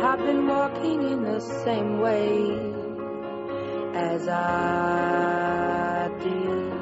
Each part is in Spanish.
have been walking in the same way as I did,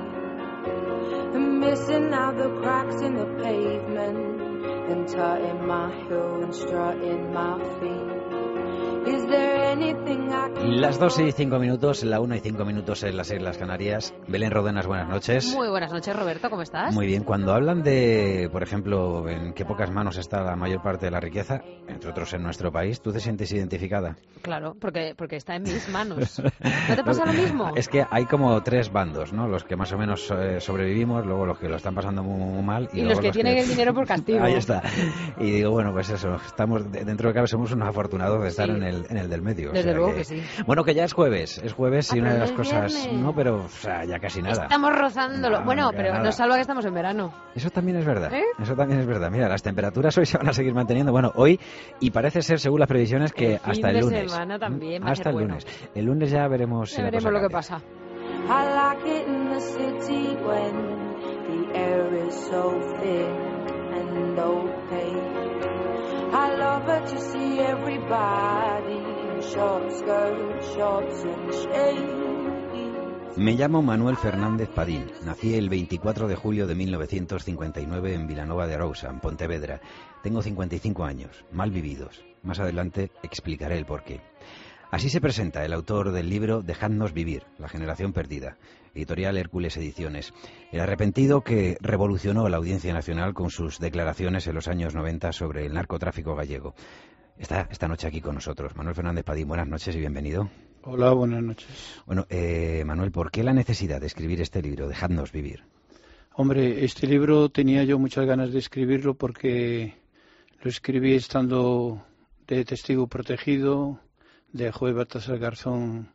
and missing out the cracks in the pavement, and tutting my heel and strutting my feet. Is there anything I can... Las 2:05, la 1:05 en las Islas Canarias. Belén Rodenas, buenas noches. Muy buenas noches, Roberto, ¿cómo estás? Muy bien. Cuando hablan de, por ejemplo, en qué pocas manos está la mayor parte de la riqueza, entre otros en nuestro país, ¿tú te sientes identificada? Claro, porque está en mis manos. ¿No te pasa lo mismo? Es que hay como tres bandos, ¿no? Los que más o menos sobrevivimos, luego los que lo están pasando muy mal. Y los que tienen el dinero por castigo. Ahí está. Y digo, bueno, pues eso, estamos dentro de cada vez somos unos afortunados de estar en el del medio. Desde luego que sí. Bueno, que ya es jueves y una de las cosas... viernes. No, pero o sea, ya casi nada. Estamos rozándolo. No, bueno, que pero nada. nos salva que estamos en verano. Eso también es verdad. ¿Eh? Eso también es verdad. Mira, las temperaturas hoy se van a seguir manteniendo. Bueno, hoy, y parece ser, según las previsiones, que El fin hasta el de lunes. semana también va a Hasta ser el bueno. lunes. El lunes ya veremos si Ya la veremos cosa lo que cambia. pasa. I like it in the city when the air is so thick and opaque. I love it to see everybody in short skirts, shorts and shades. Me llamo Manuel Fernández Padín. Nací el 24 de julio de 1959 en Vilanova de Arousa, en Pontevedra. Tengo 55 años, mal vividos. Más adelante explicaré el porqué. Así se presenta el autor del libro Dejadnos vivir, la generación perdida, editorial Hércules Ediciones. El arrepentido que revolucionó la Audiencia Nacional con sus declaraciones en los años 90 sobre el narcotráfico gallego. Está esta noche aquí con nosotros. Manuel Fernández Padín, buenas noches y bienvenido. Hola, buenas noches. Bueno, Manuel, ¿por qué la necesidad de escribir este libro, Dejadnos vivir? Hombre, este libro tenía yo muchas ganas de escribirlo porque lo escribí estando de testigo protegido de juez Baltasar Garzón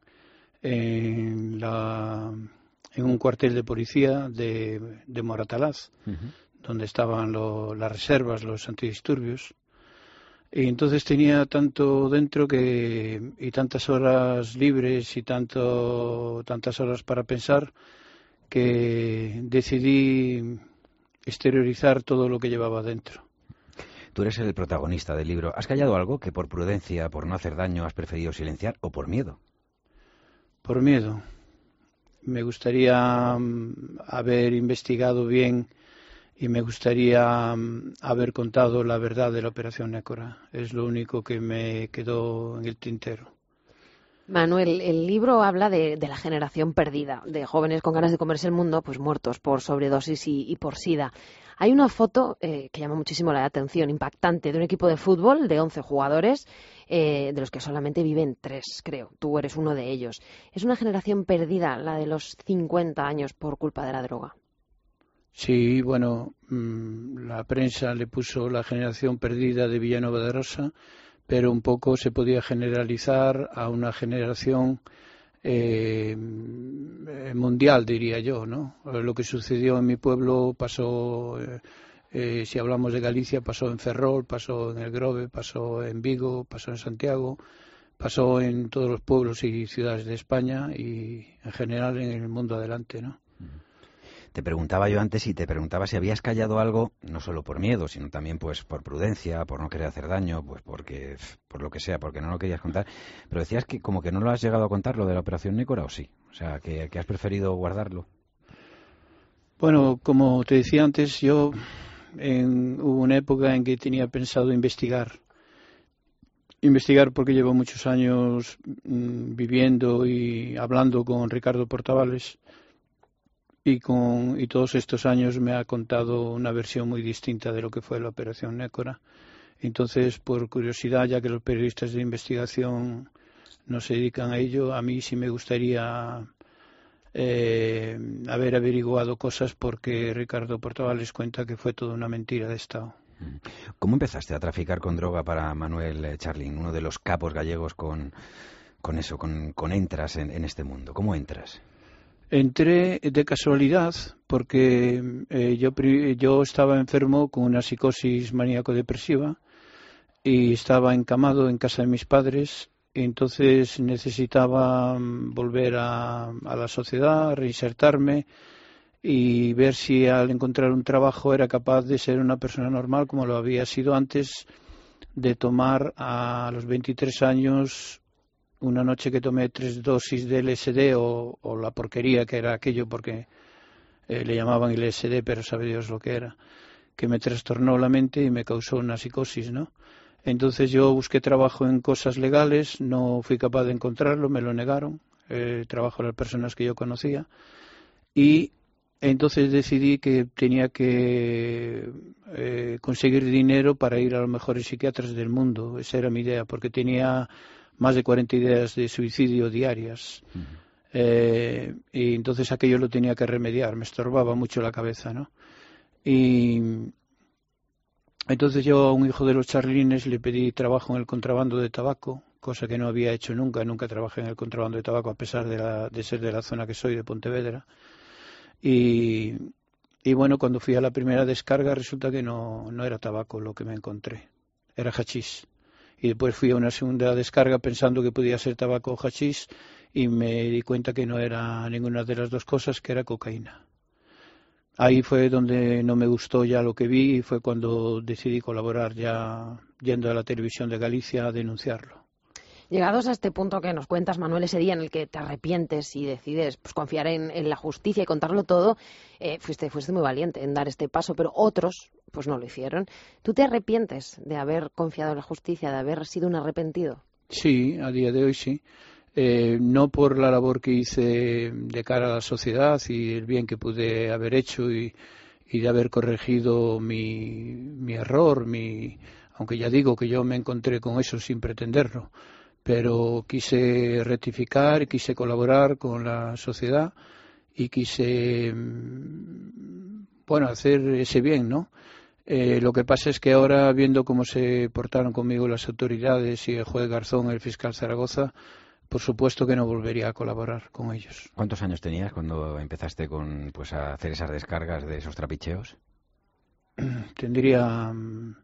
en un cuartel de policía de Moratalaz, donde estaban las reservas, los antidisturbios. Y entonces tenía tanto dentro y tantas horas libres y tantas horas para pensar que decidí exteriorizar todo lo que llevaba dentro. Tú eres el protagonista del libro. ¿Has callado algo que por prudencia, por no hacer daño, has preferido silenciar o por miedo? Por miedo. Me gustaría haber investigado bien y me gustaría haber contado la verdad de la Operación Nécora. Es lo único que me quedó en el tintero. Manuel, el libro habla de la generación perdida, de jóvenes con ganas de comerse el mundo, pues muertos por sobredosis y por SIDA. Hay una foto que llama muchísimo la atención, impactante, de un equipo de fútbol de 11 jugadores, de los que solamente viven 3, creo. Tú eres uno de ellos. Es una generación perdida, la de los 50 años, por culpa de la droga. Sí, bueno, la prensa le puso la generación perdida de Vilanova de Arousa, pero un poco se podía generalizar a una generación mundial, diría yo, ¿no? Lo que sucedió en mi pueblo pasó, si hablamos de Galicia, pasó en Ferrol, pasó en El Grove, pasó en Vigo, pasó en Santiago, pasó en todos los pueblos y ciudades de España y en general en el mundo adelante, ¿no? Te preguntaba yo antes y te preguntaba si habías callado algo, no solo por miedo, sino también pues por prudencia, por no querer hacer daño, pues porque por lo que sea, porque no lo querías contar. Pero decías que como que no lo has llegado a contar, lo de la Operación Nécora, ¿o sí? O sea, que has preferido guardarlo. Bueno, como te decía antes, yo hubo una época en que tenía pensado investigar porque llevo muchos años viviendo y hablando con Ricardo Portavales. Y todos estos años me ha contado una versión muy distinta de lo que fue la Operación Nécora. Entonces, por curiosidad, ya que los periodistas de investigación no se dedican a ello, a mí sí me gustaría haber averiguado cosas porque Ricardo Portavales cuenta que fue toda una mentira de Estado. ¿Cómo empezaste a traficar con droga para Manuel Charlín, uno de los capos gallegos con entras en este mundo? ¿Cómo entras? Entré de casualidad porque yo estaba enfermo con una psicosis maníaco-depresiva y estaba encamado en casa de mis padres y entonces necesitaba volver a la sociedad, reinsertarme y ver si al encontrar un trabajo era capaz de ser una persona normal como lo había sido antes de tomar a los 23 años, una noche que tomé 3 dosis de LSD o la porquería que era aquello, porque le llamaban LSD, pero sabe Dios lo que era, que me trastornó la mente y me causó una psicosis, ¿no? Entonces yo busqué trabajo en cosas legales, no fui capaz de encontrarlo, me lo negaron, trabajo de las personas que yo conocía, y entonces decidí que tenía que conseguir dinero para ir a los mejores psiquiatras del mundo. Esa era mi idea, porque tenía más de 40 ideas de suicidio diarias. Y entonces aquello lo tenía que remediar, me estorbaba mucho la cabeza, ¿no? Y entonces yo a un hijo de los Charlines le pedí trabajo en el contrabando de tabaco, cosa que no había hecho nunca trabajé en el contrabando de tabaco a pesar de ser de la zona que soy, de Pontevedra. Y bueno, cuando fui a la primera descarga resulta que no era tabaco lo que me encontré, era hachís. Y después fui a una segunda descarga pensando que podía ser tabaco o hachís y me di cuenta que no era ninguna de las dos cosas, que era cocaína. Ahí fue donde no me gustó ya lo que vi y fue cuando decidí colaborar ya yendo a la televisión de Galicia a denunciarlo. Llegados a este punto que nos cuentas, Manuel, ese día en el que te arrepientes y decides pues, confiar en la justicia y contarlo todo, fuiste muy valiente en dar este paso, pero otros pues no lo hicieron. ¿Tú te arrepientes de haber confiado en la justicia, de haber sido un arrepentido? Sí, a día de hoy sí. No por la labor que hice de cara a la sociedad y el bien que pude haber hecho y de haber corregido mi error, aunque ya digo que yo me encontré con eso sin pretenderlo, pero quise rectificar, quise colaborar con la sociedad y quise, bueno, hacer ese bien, ¿no? Lo que pasa es que ahora, viendo cómo se portaron conmigo las autoridades y el juez Garzón, el fiscal Zaragoza, por supuesto que no volvería a colaborar con ellos. ¿Cuántos años tenías cuando empezaste a hacer esas descargas de esos trapicheos? Tendría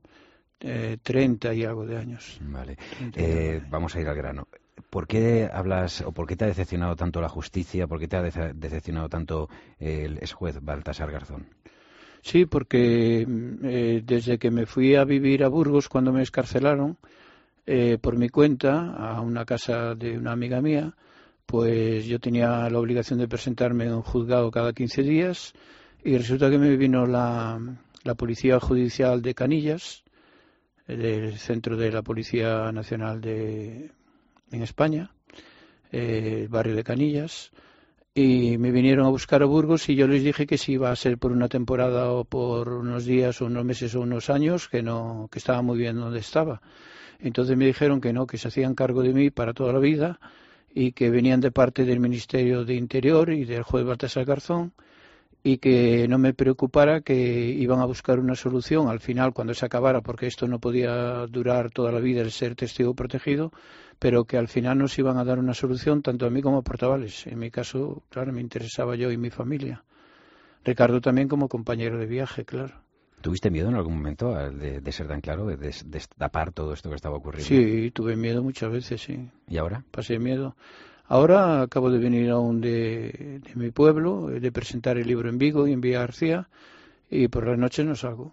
30 y algo de años. Vale. Vamos a ir al grano. ¿Por qué hablas o por qué te ha decepcionado tanto la justicia? ¿Por qué te ha decepcionado tanto el exjuez Baltasar Garzón? Sí, porque desde que me fui a vivir a Burgos cuando me excarcelaron, por mi cuenta, a una casa de una amiga mía, pues yo tenía la obligación de presentarme en un juzgado cada 15 días y resulta que me vino la Policía Judicial de Canillas, del centro de la Policía Nacional en España, el barrio de Canillas, y me vinieron a buscar a Burgos y yo les dije que si iba a ser por una temporada o por unos días o unos meses o unos años, que estaba muy bien donde estaba. Entonces me dijeron que no, que se hacían cargo de mí para toda la vida y que venían de parte del Ministerio de Interior y del juez Baltasar Garzón y que no me preocupara, que iban a buscar una solución al final cuando se acabara, porque esto no podía durar toda la vida el ser testigo protegido, pero que al final nos iban a dar una solución tanto a mí como a Portavales. En mi caso, claro, me interesaba yo y mi familia. Ricardo también como compañero de viaje, claro. ¿Tuviste miedo en algún momento de ser tan claro, de destapar todo esto que estaba ocurriendo? Sí, tuve miedo muchas veces, sí. ¿Y ahora? Pasé miedo. Ahora acabo de venir aún de mi pueblo, de presentar el libro en Vigo y en Villa García, y por las noches no salgo.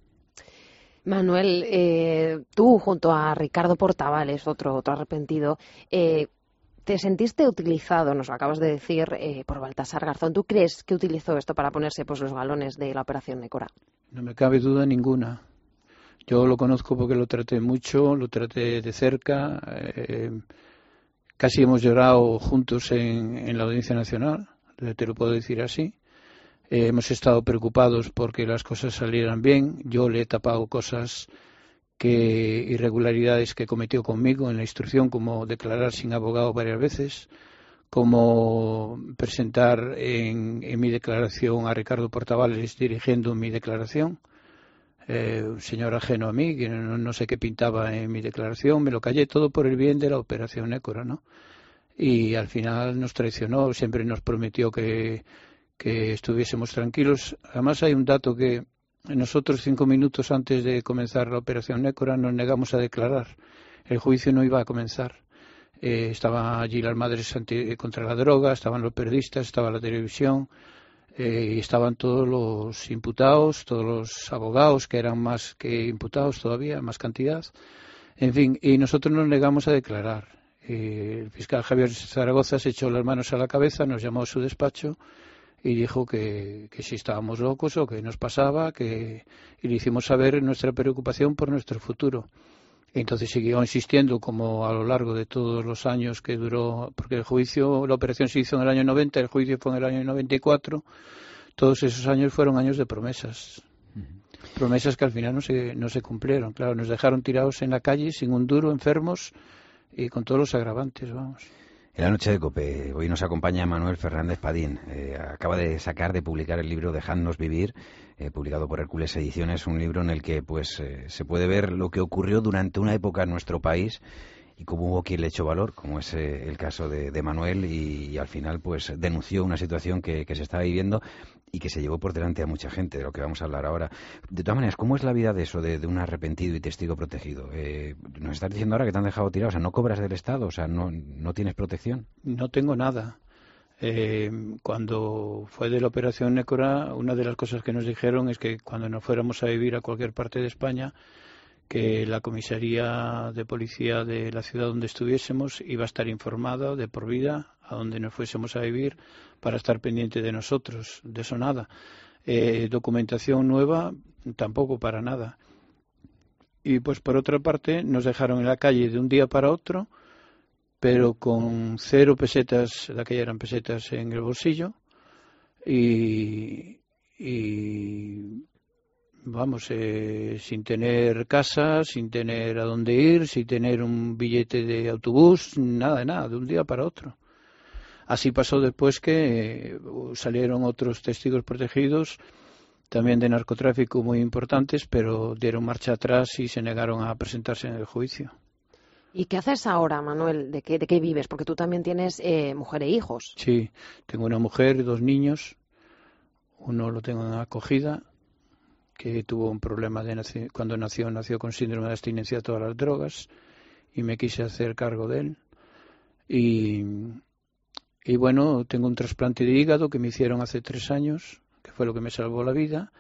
Manuel, tú junto a Ricardo Portavales, otro arrepentido, ¿te sentiste utilizado, nos lo acabas de decir, por Baltasar Garzón? ¿Tú crees que utilizó esto para ponerse pues, los galones de la Operación Nécora? No me cabe duda ninguna. Yo lo conozco porque lo traté mucho, lo traté de cerca. Casi hemos llorado juntos en la Audiencia Nacional, te lo puedo decir así. Hemos estado preocupados porque las cosas salieran bien. Yo le he tapado irregularidades que cometió conmigo en la instrucción, como declarar sin abogado varias veces, como presentar en mi declaración a Ricardo Portavales dirigiendo mi declaración, un señor ajeno a mí, que no sé qué pintaba en mi declaración. Me lo callé todo por el bien de la Operación Nécora, ¿no? Y al final nos traicionó, siempre nos prometió que estuviésemos tranquilos. Además hay un dato que nosotros 5 minutos antes de comenzar la Operación Nécora nos negamos a declarar. El juicio no iba a comenzar. Estaban allí las madres contra la droga, estaban los periodistas, estaba la televisión, y estaban todos los imputados, todos los abogados que eran más que imputados todavía, más cantidad. En fin, y nosotros nos negamos a declarar. El fiscal Javier Zaragoza se echó las manos a la cabeza, nos llamó a su despacho y dijo que si estábamos locos o que nos pasaba, y le hicimos saber nuestra preocupación por nuestro futuro. Entonces siguió insistiendo, como a lo largo de todos los años que duró, porque la operación se hizo en el año 90, el juicio fue en el año 94, todos esos años fueron años de promesas. Promesas que al final no se cumplieron. Claro, nos dejaron tirados en la calle, sin un duro, enfermos y con todos los agravantes, vamos. En la noche de COPE, hoy nos acompaña Manuel Fernández Padín. Acaba de publicar el libro Dejadnos vivir, publicado por Hércules Ediciones, un libro en el que pues se puede ver lo que ocurrió durante una época en nuestro país y cómo hubo quien le echó valor, como es el caso de Manuel, y al final pues denunció una situación que se estaba viviendo y que se llevó por delante a mucha gente, de lo que vamos a hablar ahora. De todas maneras, ¿cómo es la vida de eso, de un arrepentido y testigo protegido? Nos estás diciendo ahora que te han dejado tirado, o sea, ¿no cobras del Estado? O sea, ¿no tienes protección? No tengo nada. Cuando fue de la operación Nécora, una de las cosas que nos dijeron es que cuando nos fuéramos a vivir a cualquier parte de España, que la comisaría de policía de la ciudad donde estuviésemos iba a estar informada de por vida a donde nos fuésemos a vivir para estar pendiente de nosotros. De eso nada. Documentación nueva tampoco, para nada. Y pues por otra parte nos dejaron en la calle de un día para otro, pero con 0 pesetas, de aquella eran pesetas, en el bolsillo, y vamos, sin tener casa, sin tener a dónde ir, sin tener un billete de autobús, nada, de un día para otro. Así pasó después que salieron otros testigos protegidos, también de narcotráfico, muy importantes, pero dieron marcha atrás y se negaron a presentarse en el juicio. ¿Y qué haces ahora, Manuel? ¿De qué vives? Porque tú también tienes mujer e hijos. Sí, tengo una mujer y 2 niños. Uno lo tengo en acogida, que tuvo un problema cuando nació con síndrome de abstinencia a todas las drogas, y me quise hacer cargo de él. Y bueno, tengo un trasplante de hígado que me hicieron hace 3 años, que fue lo que me salvó la vida,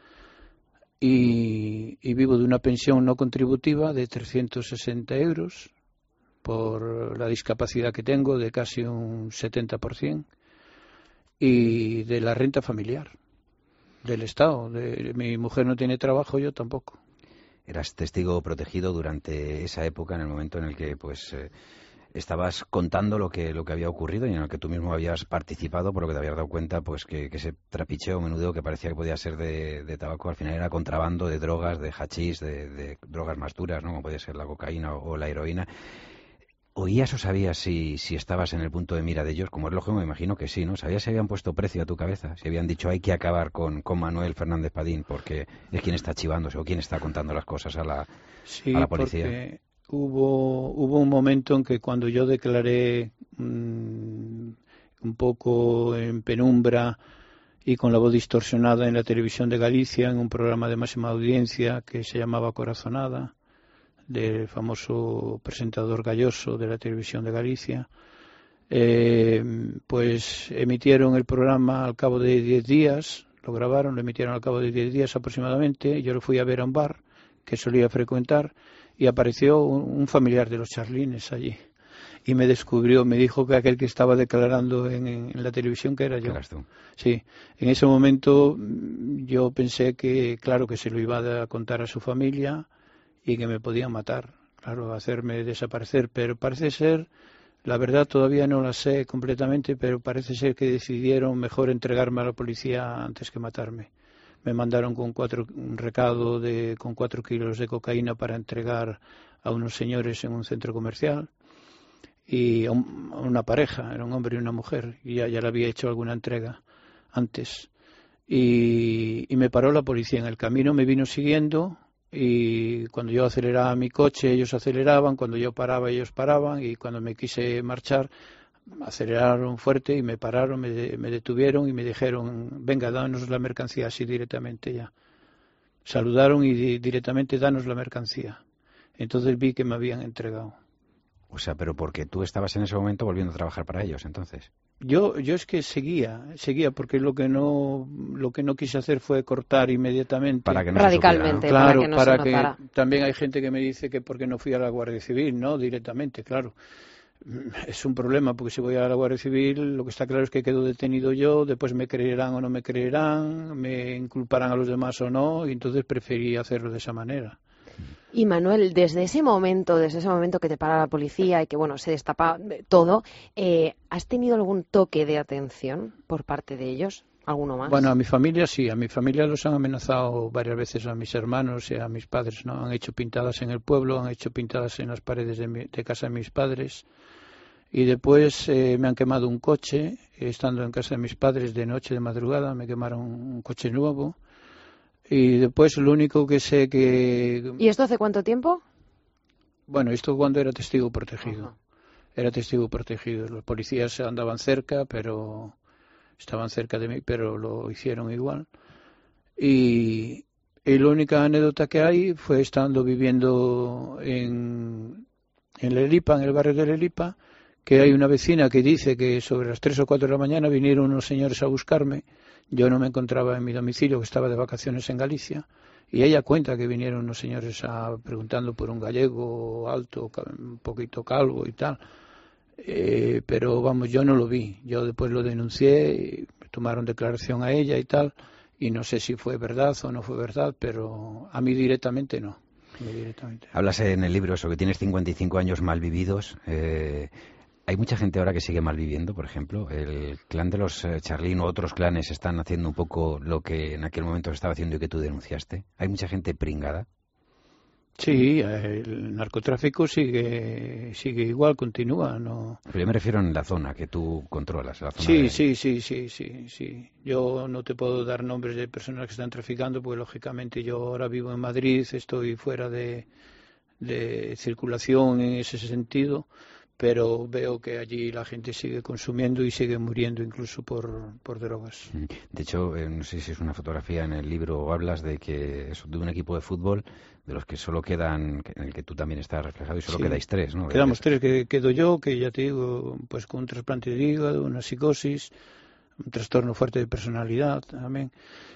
y vivo de una pensión no contributiva de 360 euros por la discapacidad que tengo, de casi un 70%, y de la renta familiar del Estado. Mi mujer no tiene trabajo, yo tampoco. Eras testigo protegido durante esa época, en el momento en el que pues estabas contando lo que había ocurrido y en el que tú mismo habías participado, por lo que te habías dado cuenta pues que ese trapicheo menudeo que parecía que podía ser de tabaco, al final era contrabando de drogas, de hachís, de drogas más duras, ¿no? Como podía ser la cocaína o la heroína. ¿Oías o sabías si estabas en el punto de mira de ellos? Como es lógico, me imagino que sí, ¿no? ¿Sabías si habían puesto precio a tu cabeza? Si habían dicho hay que acabar con Manuel Fernández Padín porque es quien está chivándose o quien está contando las cosas a la policía. Sí, porque hubo un momento en que cuando yo declaré un poco en penumbra y con la voz distorsionada en la televisión de Galicia, en un programa de máxima audiencia que se llamaba Corazonada, del famoso presentador Galloso de la televisión de Galicia, pues emitieron el programa al cabo de 10 días, lo grabaron, lo emitieron al cabo de 10 días aproximadamente. Yo lo fui a ver a un bar que solía frecuentar y apareció un familiar de los Charlines allí y me descubrió, me dijo que aquel que estaba declarando en la televisión que era yo. Sí, en ese momento yo pensé que claro que se lo iba a contar a su familia y que me podían matar, claro, hacerme desaparecer, pero parece ser, la verdad todavía no la sé completamente, pero parece ser que decidieron mejor entregarme a la policía antes que matarme. Me mandaron con un recado con 4 kilos de cocaína para entregar a unos señores en un centro comercial y a una pareja, era un hombre y una mujer, y ya le había hecho alguna entrega antes. Y me paró la policía en el camino, me vino siguiendo. Y cuando yo aceleraba mi coche, ellos aceleraban, cuando yo paraba, ellos paraban, y cuando me quise marchar, aceleraron fuerte y me pararon, me detuvieron y me dijeron, venga, danos la mercancía, así directamente ya. Saludaron y directamente, danos la mercancía. Entonces vi que me habían entregado. O sea, pero porque tú estabas en ese momento volviendo a trabajar para ellos, entonces. Yo es que seguía, porque lo que no quise hacer fue cortar inmediatamente. Para que no radicalmente, se supiera, ¿no? para que no se notara. También hay gente que me dice que porque no fui a la Guardia Civil, ¿no? Directamente, claro. Es un problema, porque si voy a la Guardia Civil, lo que está claro es que quedo detenido yo, después me creerán o no me creerán, me inculparán a los demás o no, y entonces preferí hacerlo de esa manera. Y Manuel, desde ese momento que te para la policía y que bueno se destapa todo, ¿has tenido algún toque de atención por parte de ellos? ¿Alguno más? Bueno, a mi familia sí, a mi familia los han amenazado varias veces, a mis hermanos y a mis padres, ¿no? Han hecho pintadas en el pueblo, han hecho pintadas en las paredes de casa de mis padres, y después me han quemado un coche, estando en casa de mis padres de noche, de madrugada, me quemaron un coche nuevo. Y después lo único que sé que... ¿Y esto hace cuánto tiempo? Bueno, esto cuando era testigo protegido. Ajá. Era testigo protegido. Los policías andaban cerca, pero estaban cerca de mí, pero lo hicieron igual. Y la única anécdota que hay fue estando viviendo en Lelipa, en el barrio de Lelipa, que hay una vecina que dice que sobre las 3 o 4 de la mañana vinieron unos señores a buscarme. Yo no me encontraba en mi domicilio, que estaba de vacaciones en Galicia, y ella cuenta que vinieron unos señores preguntando por un gallego alto, un poquito calvo y tal. Pero vamos, yo no lo vi. Yo después lo denuncié, y tomaron declaración a ella y tal, y no sé si fue verdad o no fue verdad, pero a mí directamente no. Hablas en el libro eso, que tienes 55 años mal vividos. ¿Hay mucha gente ahora que sigue malviviendo, por ejemplo? ¿El clan de los Charlín o otros clanes están haciendo un poco lo que en aquel momento se estaba haciendo y que tú denunciaste? ¿Hay mucha gente pringada? Sí, el narcotráfico sigue igual, continúa, ¿no? Pero yo me refiero en la zona que tú controlas. La zona Sí. Yo no te puedo dar nombres de personas que están traficando, porque lógicamente yo ahora vivo en Madrid, estoy fuera de circulación en ese sentido, pero veo que allí la gente sigue consumiendo y sigue muriendo incluso por drogas. De hecho, no sé si es una fotografía en el libro o hablas de un equipo de fútbol de los que solo quedan, en el que tú también estás reflejado, y solo quedáis 3, ¿no? Quedamos 3, que quedo yo, que ya te digo, pues con un trasplante de hígado, una psicosis, un trastorno fuerte de personalidad también,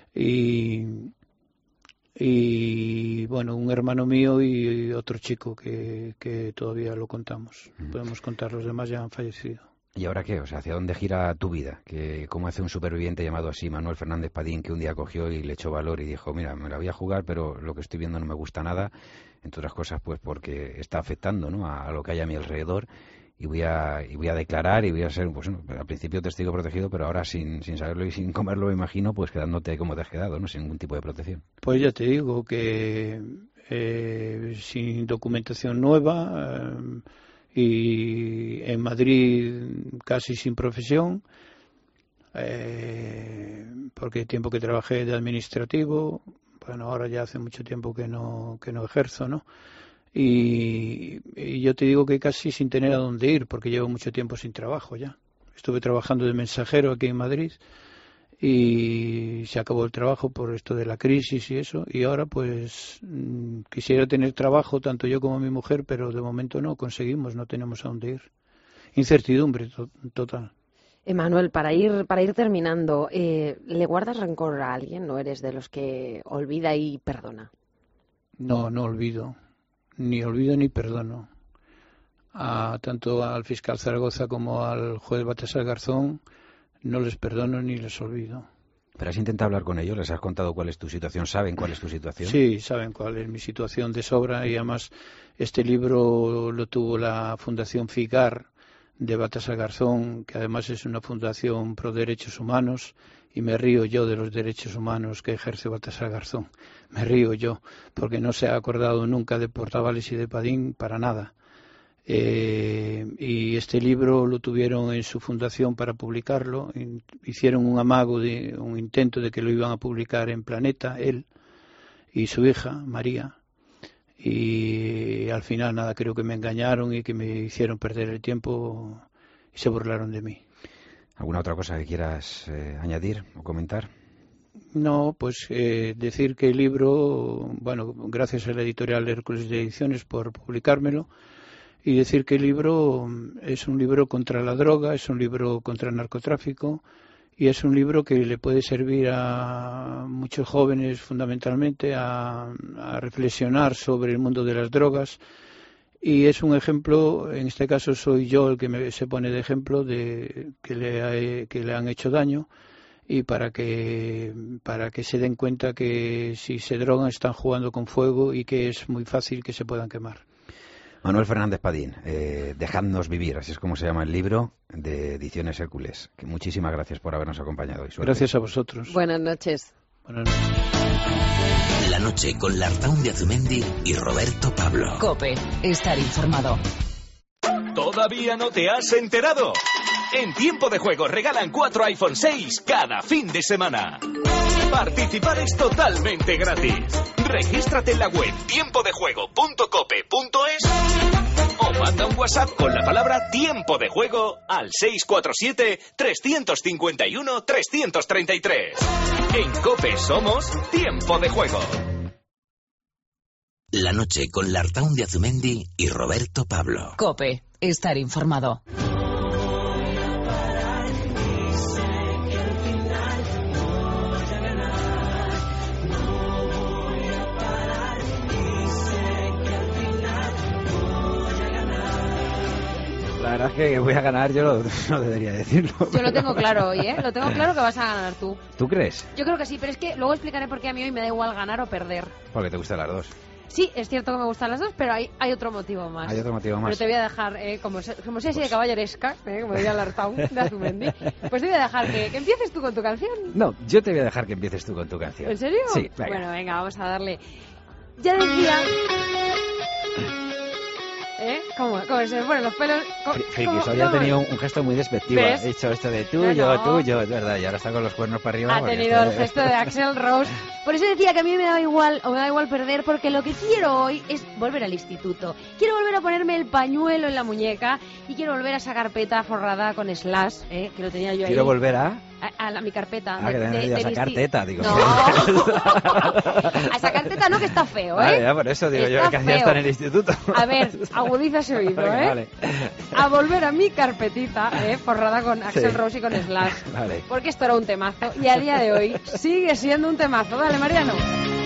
y bueno, un hermano mío y otro chico que todavía lo contamos. Podemos contar, los demás ya han fallecido. ¿Y ahora qué? O sea, ¿hacia dónde gira tu vida? ¿Cómo hace un superviviente llamado así, Manuel Fernández Padín, que un día cogió y le echó valor y dijo, mira, me la voy a jugar, pero lo que estoy viendo no me gusta nada, entre otras cosas, pues porque está afectando, ¿no?, a lo que hay a mi alrededor, y voy a declarar y voy a ser, pues al principio testigo protegido, pero ahora sin saberlo y sin comerlo, me imagino, pues quedándote como te has quedado, ¿no?, sin ningún tipo de protección. Pues ya te digo que sin documentación nueva, y en Madrid casi sin profesión, porque el tiempo que trabajé de administrativo, bueno, ahora ya hace mucho tiempo que no ejerzo, ¿no? Y yo te digo que casi sin tener a dónde ir, porque llevo mucho tiempo sin trabajo ya. Estuve trabajando de mensajero aquí en Madrid y se acabó el trabajo por esto de la crisis y eso, y ahora pues quisiera tener trabajo tanto yo como mi mujer, pero de momento no conseguimos, no tenemos a dónde ir. Incertidumbre total. Manuel, para ir terminando, ¿le guardas rencor a alguien? ¿No eres de los que olvida y perdona? No olvido. Ni olvido ni perdono. Tanto al fiscal Zaragoza como al juez Baltasar Garzón no les perdono ni les olvido. ¿Pero has intentado hablar con ellos? ¿Les has contado cuál es tu situación? ¿Saben cuál es tu situación? Sí, saben cuál es mi situación de sobra, y además este libro lo tuvo la Fundación FIGAR de Baltasar Garzón, que además es una fundación pro derechos humanos, y me río yo de los derechos humanos que ejerce Baltasar Garzón. Me río yo, porque no se ha acordado nunca de Portavales y de Padín para nada. Y este libro lo tuvieron en su fundación para publicarlo. Hicieron un intento de que lo iban a publicar en Planeta, él y su hija, María. Y al final nada, creo que me engañaron y que me hicieron perder el tiempo y se burlaron de mí. ¿Alguna otra cosa que quieras añadir o comentar? No, pues decir que el libro, bueno, gracias a la editorial Hércules de Ediciones por publicármelo, y decir que el libro es un libro contra la droga, es un libro contra el narcotráfico y es un libro que le puede servir a muchos jóvenes fundamentalmente a reflexionar sobre el mundo de las drogas. Y es un ejemplo, en este caso soy yo el que se pone de ejemplo de que le han hecho daño, y para que se den cuenta que si se drogan están jugando con fuego y que es muy fácil que se puedan quemar. Manuel Fernández Padín, Dejadnos vivir, así es como se llama el libro, de Ediciones Hércules. Muchísimas gracias por habernos acompañado. Gracias a vosotros. Buenas noches. Buenas noches. La noche con Lartaun de Azumendi y Roberto Pablo. COPE, estar informado. ¿Todavía no te has enterado? En Tiempo de Juego regalan 4 iPhone 6 cada fin de semana. Participar es totalmente gratis. Regístrate en la web tiempodejuego.cope.es o manda un WhatsApp con la palabra Tiempo de Juego al 647-351-333. En COPE somos Tiempo de Juego. La noche con Lartaun de Azumendi y Roberto Pablo. COPE, estar informado. La verdad es que voy a ganar, yo no debería decirlo. Yo lo tengo claro hoy, ¿eh? Lo tengo claro que vas a ganar tú. ¿Tú crees? Yo creo que sí, pero es que luego explicaré por qué a mí hoy me da igual ganar o perder. Porque te gustan las dos. Sí, es cierto que me gustan las dos, pero hay otro motivo más. Hay otro motivo más. Pero te voy a dejar, como si así de caballeresca, como diría Lartaun de Azumendi, pues te voy a dejar que empieces tú con tu canción. No, yo te voy a dejar que empieces tú con tu canción. ¿En serio? Sí, venga. Bueno, venga, vamos a darle. Ya decía... ¿Cómo se me ponen los pelos? Frikis, hoy ha tenido un gesto muy despectivo. ¿Ves? Ha dicho esto de tuyo, tuyo, es verdad, y ahora está con los cuernos para arriba. Ha tenido el gesto de Axl Rose. Por eso decía que a mí me da igual perder, porque lo que quiero hoy es volver al instituto. Quiero volver a ponerme el pañuelo en la muñeca y quiero volver a esa carpeta forrada con slash, que lo tenía yo ahí. Quiero volver a mi carpeta. A sacar teta, digo. No. A sacar teta no, que está feo, Vale, ya por eso digo está yo que hacía estar en el instituto. A ver, agudiza ese oído, Venga, vale. A volver a mi carpetita, forrada con Axl Rose y con slash. Vale. Porque esto era un temazo y a día de hoy sigue siendo un temazo. Dale, Mariano.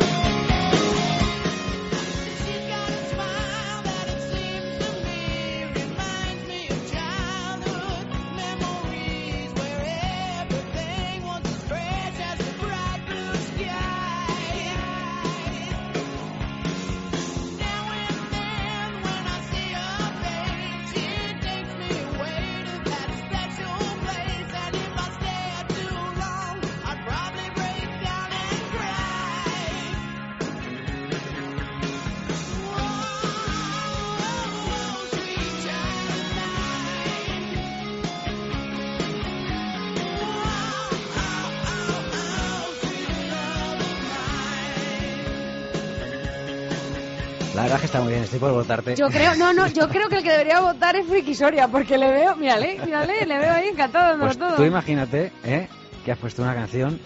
La verdad es que está muy bien, estoy por votarte. Yo creo que el que debería votar es Friki Soria, porque le veo, mírale, le veo ahí encantado dándolo Pues todo. tú imagínate, que has puesto una canción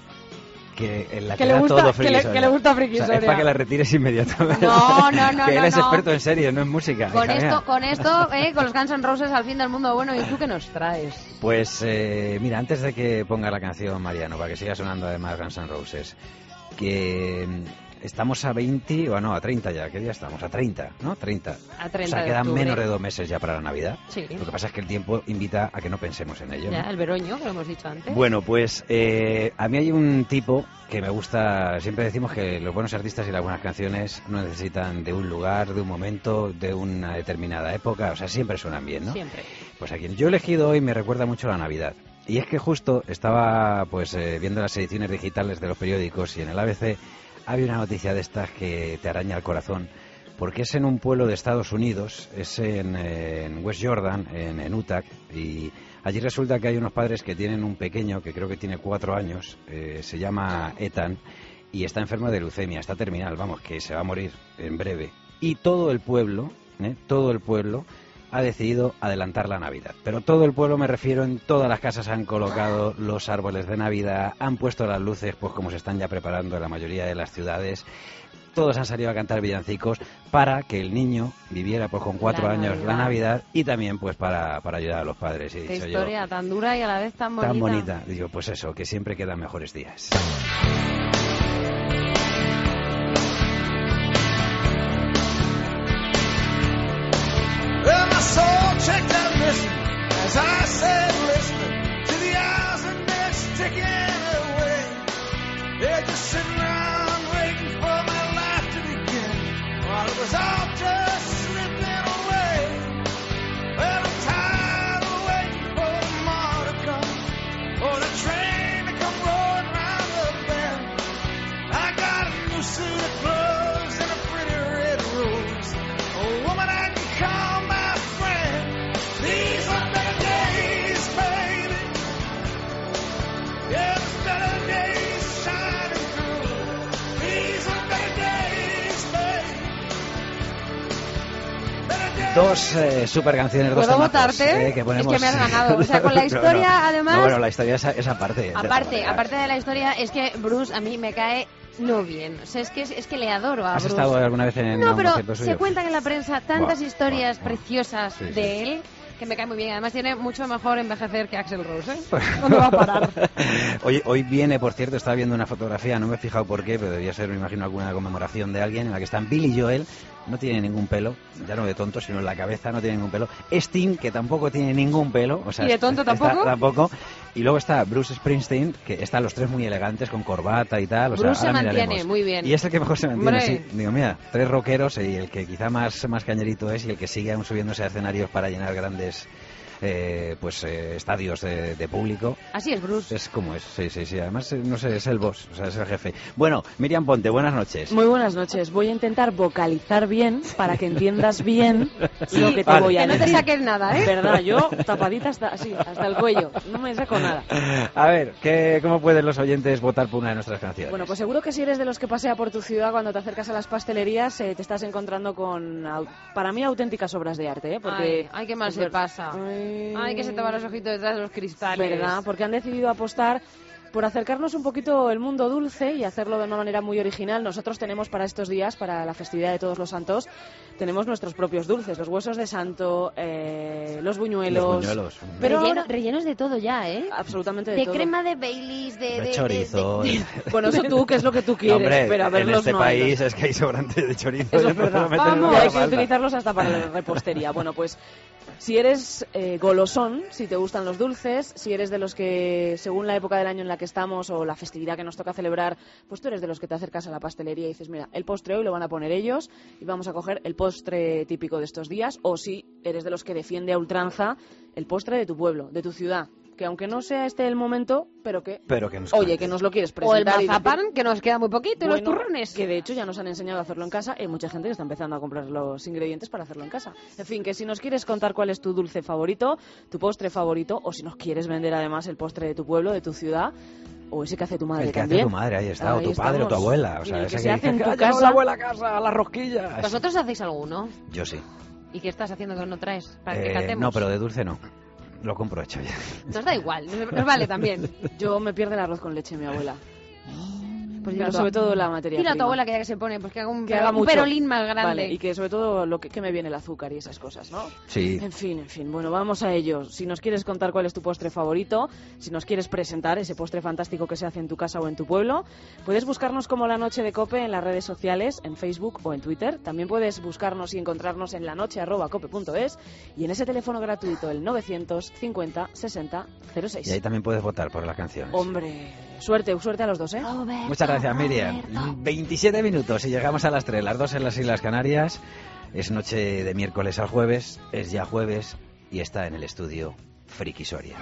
en la que le da gusta, todo Friki Soria. que le gusta Friki Soria. Es para que la retires inmediatamente. No. Que él es no. experto en series, no en música. Con esto, con los Guns N' Roses al fin del mundo. Bueno, ¿y tú qué nos traes? Pues mira, antes de que ponga la canción, Mariano, para que siga sonando además Guns N' Roses, que estamos a 20, o no, a 30 ya. ¿Qué día estamos? A 30, ¿no? 30. A 30 o sea, de quedan octubre. menos de 2 meses ya para la Navidad. Sí. Lo que pasa es que el tiempo invita a que no pensemos en ello. Ya, ¿no? el veroño, que lo hemos dicho antes. Bueno, pues a mí hay un tipo que me gusta. Siempre decimos que los buenos artistas y las buenas canciones no necesitan de un lugar, de un momento, de una determinada época. O sea, siempre suenan bien, ¿no? Siempre. Pues a quien yo he elegido hoy me recuerda mucho a la Navidad. Y es que justo estaba pues viendo las ediciones digitales de los periódicos y en el ABC había una noticia de estas que te araña el corazón, porque es en un pueblo de Estados Unidos, es en West Jordan, en Utah, y allí resulta que hay unos padres que tienen un pequeño, que creo que tiene 4 años, se llama Ethan, y está enfermo de leucemia, está terminal, vamos, que se va a morir en breve. Y todo el pueblo ha decidido adelantar la Navidad. Pero todo el pueblo, me refiero, en todas las casas han colocado los árboles de Navidad, han puesto las luces, pues como se están ya preparando en la mayoría de las ciudades. todos han salido a cantar villancicos para que el niño viviera pues con 4 años la Navidad y también pues para ayudar a los padres. Qué historia tan dura y a la vez tan bonita. Tan bonita. Digo, pues eso, que siempre quedan mejores días. Dos super canciones, dos ¿Puedo temazos, votarte? Que ponemos... Es que me has ganado. O sea, con la historia, no. además... No, bueno, la historia es aparte. Aparte de la historia, es que Bruce a mí me cae no bien. O sea, es que le adoro a ¿Has Bruce. estado alguna vez en No, un pero concierto suyo? se cuentan en la prensa tantas historias buah. preciosas Sí, de él que me cae muy bien. Además, tiene mucho mejor envejecer que Axl Rose, ¿eh? ¿Dónde va a parar? Hoy viene, por cierto, estaba viendo una fotografía, no me he fijado por qué, pero debía ser, me imagino, alguna conmemoración de alguien en la que están Billy Joel, no tiene ningún pelo, ya no de tonto, sino en la cabeza no tiene ningún pelo. Sting, que tampoco tiene ningún pelo. O sea, ¿Y de tonto tampoco? Tampoco. Y luego está Bruce Springsteen, que están los tres muy elegantes, con corbata y tal. O Bruce sea, se mantiene muy bien. Y es el que mejor se mantiene, Hombre. sí. Digo, mira, 3 rockeros y el que quizá más cañerito es y el que sigue aún subiéndose a escenarios para llenar grandes... estadios de público. Así es, Bruce. Es como es, sí. Además, no sé, es el boss, o sea, es el jefe. Bueno, Miriam Ponte, buenas noches. Muy buenas noches. Voy a intentar vocalizar bien para que entiendas bien lo que te voy a Que no decir. te saques nada, ¿eh? Verdad, yo tapadita hasta el cuello. No me saco nada. A ver, ¿cómo pueden los oyentes votar por una de nuestras canciones? Bueno, pues seguro que si eres de los que pasea por tu ciudad cuando te acercas a las pastelerías, te estás encontrando con, para mí, auténticas obras de arte, ¿eh? Porque Ay, qué mal se pasa. Ay, que se te van los ojitos detrás de los cristales. ¿Verdad? Porque han decidido apostar por acercarnos un poquito el mundo dulce y hacerlo de una manera muy original. Nosotros tenemos para estos días, para la festividad de Todos los Santos, tenemos nuestros propios dulces, los huesos de santo, los buñuelos. Pero rellenos de todo ya, ¿eh? Absolutamente de todo. De crema de Baileys, de chorizo. Bueno, eso tú, que es lo que tú quieres. Hombre, pero a verlos en este no país hay. es que hay sobrante de chorizo. Eso es verdad. Vamos, hay que utilizarlos hasta para la repostería. Bueno, pues si eres golosón, si te gustan los dulces, si eres de los que, según la época del año en la que estamos o la festividad que nos toca celebrar, pues tú eres de los que te acercas a la pastelería y dices, mira, el postre hoy lo van a poner ellos y vamos a coger el postre típico de estos días. O si eres de los que defiende a ultranza el postre de tu pueblo, de tu ciudad, que aunque no sea este el momento, pero que nos oye, que nos lo quieres presentar. O el mazapán, que nos queda muy poquito, y los turrones. Que de hecho ya nos han enseñado a hacerlo en casa y hay mucha gente que está empezando a comprar los ingredientes para hacerlo en casa. En fin, que si nos quieres contar cuál es tu dulce favorito, tu postre favorito, o si nos quieres vender además el postre de tu pueblo, de tu ciudad, o ese que hace tu madre el que también. hace tu madre, ahí está, Ahí o tu padre o tu abuela. O Y sea, el ese que se hace en dice, tu "Ha llegado casa". la abuela a casa, a las rosquillas. ¿Vosotros hacéis alguno? Yo sí. ¿Y qué estás haciendo que no traes? ¿Para que cantemos? No, pero de dulce no. Lo compro hecho ya. Nos da igual, nos vale también. Yo me pierdo el arroz con leche, mi abuela. Pues Pero sobre todo la materia dile a tu prima. abuela que ya que se pone, pues que haga un, Que haga un mucho. perolín más grande. Vale, y que sobre todo lo que me viene el azúcar y esas cosas, ¿no? Sí. En fin. Bueno, vamos a ello. Si nos quieres contar cuál es tu postre favorito, si nos quieres presentar ese postre fantástico que se hace en tu casa o en tu pueblo, puedes buscarnos como La Noche de Cope en las redes sociales, en Facebook o en Twitter. También puedes buscarnos y encontrarnos en lanoche@cope.es y en ese teléfono gratuito, el 950 60 06. Y ahí también puedes votar por las canciones. Hombre, suerte a los dos, ¿eh? Muchas gracias, Miriam. 27 minutos y llegamos a las 3, las 2 en las Islas Canarias. Es noche de miércoles al jueves, es ya jueves y está en el estudio Friki Soria.